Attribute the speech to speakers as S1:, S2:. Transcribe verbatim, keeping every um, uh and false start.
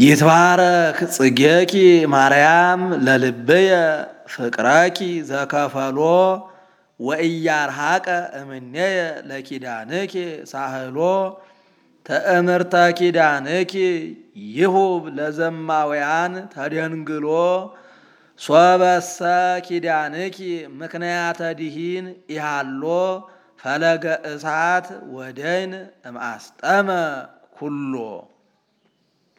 S1: ይትባረክ ጽጌኪ ማርያም ለልብየ ፍቅረኪ ዘከፈሎ ወኢያርሐቀ እምኔየ ለኪዳንኪ ሳህሎ ተእምርተ ኪዳንኪ ይሁብ ለዘማውያን ተደንግሎ ሶበሰ ኪዳንኪ ምክንያተ ዲሂን ኢሃሎ ፈለገ እሳት ወደይን እምአስጠመ ኩሎ